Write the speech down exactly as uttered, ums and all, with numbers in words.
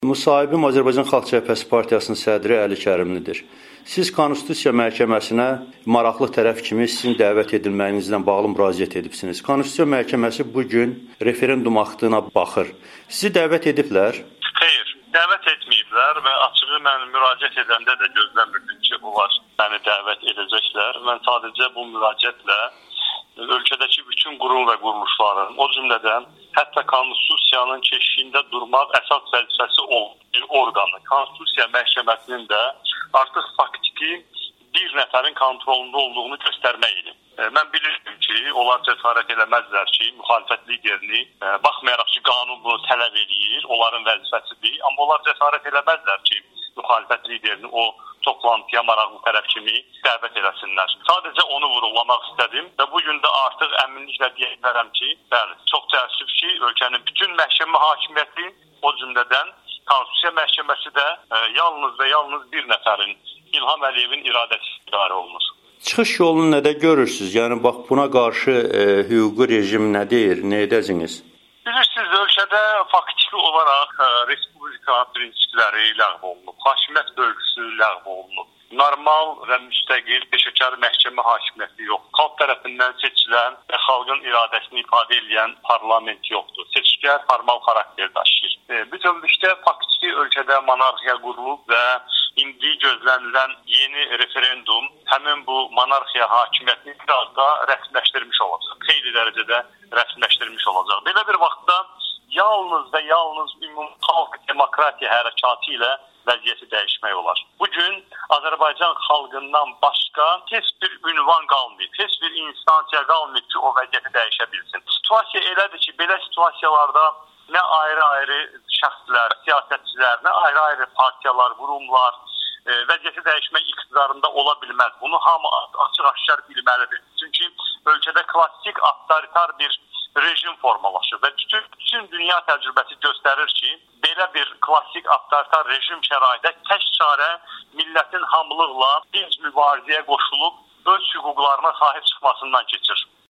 Müsahibim Azərbaycan Xalq Cəbhəsi Partiyasının sədri Əli Kərimlidir. Siz Konstitusiya Məhkəməsinə maraqlı tərəf kimi sizin dəvət edilməyinizlə bağlı müraciət edibsiniz. Konstitusiya Məhkəməsi bugün referendum aktına baxır. Sizi dəvət ediblər? Xeyr, dəvət etməyiblər və açığı mən müraciət edəndə də gözləmirdim ki, onlar məni dəvət edəcəklər. Mən sadəcə bu müraciətlə ölkədəki bütün qurum və quruluşların, o cümlədən hətta Konstitusiyanın keşiyində durmaq əsas vəzifəsi olan bir orqanı, Konstitusiya Məhkəməsinin də artıq faktiki bir nəfərin kontrolunda olduğunu göstərmək idi. Mən bilirdim ki, onlar cəsarət eləməzlər ki, müxalifət liderini, baxmayaraq ki, qanun bunu tələb edir, onların vəzifəsidir, amma onlar cəsarət eləməzlər ki, müxalifət liderini o toplantıya maraqlı tərəf kimi dəvət eləsinlər. Sadəcə onu vurğulamaq istədim və bugün də artıq əminliklə deyə bilərəm ki, bəli, çox təəssüf ki, ölkənin bütün məhkəmə hakimiyyəti, o cümlədən Konstitusiya Məhkəməsi də e, yalnız və yalnız bir nəfərin, İlham Əliyevin iradəsi idarə olunur. Çıxış yolunu nədə görürsünüz? Yəni, bax, buna qarşı e, hüquqi rejim nə deyir, nə edəcəksiniz? Bilirsiniz, ölkədə faktiki olaraq e, respublika prinsipləri ləğv olunub, hakimiyyət bölgüsü ləğv olunub. Normal və müstəqil peşəkar məhkəmə hakimiyyəti yox. Xalq tərəfindən seçilən və xalqın iradəsini ifadə edən parlament yoxdur. Seçkilər formal xarakter daşıyır. E, bütövlükdə faktiki ölkədə monarxiya qurulub və indi gözlənilən yeni referendum həmin bu monarxiya hakimiyyətini biraz da rəsmiləşdirmiş olacaq. Xeyli dərəcədə rəsmiləşdirmiş olacaq. Belə bir vaxtda yalnız və yalnız ümumxalq demokratiya hərəkatı ilə vəziyyəti dəyişmək olar. Bugün Azərbaycan xalqından başqa heç bir ünvan qalmayıb, heç bir instansiya qalmayıb ki, o vəziyyəti dəyişə bilsin. Situasiya elədir ki, belə situasiyalarda nə ayrı-ayrı şəxslər, siyasətçilər, nə ayrı-ayrı partiyalar, qurumlar e, vəziyyəti dəyişmək iqtidarında ola bilməz. Bunu hamı açıq-aşkar bilməlidir. Çünki ölkədə klassik avtoritar bir rejim formalaşır və bütün, bütün dünya təcrübəsi göstərir ki, belə bir klassik avtoritar rejim şəraitində tək çarə millətin hamılıqla dinc mübarizəyə qoşulub öz hüquqlarına sahib çıxmasından keçir.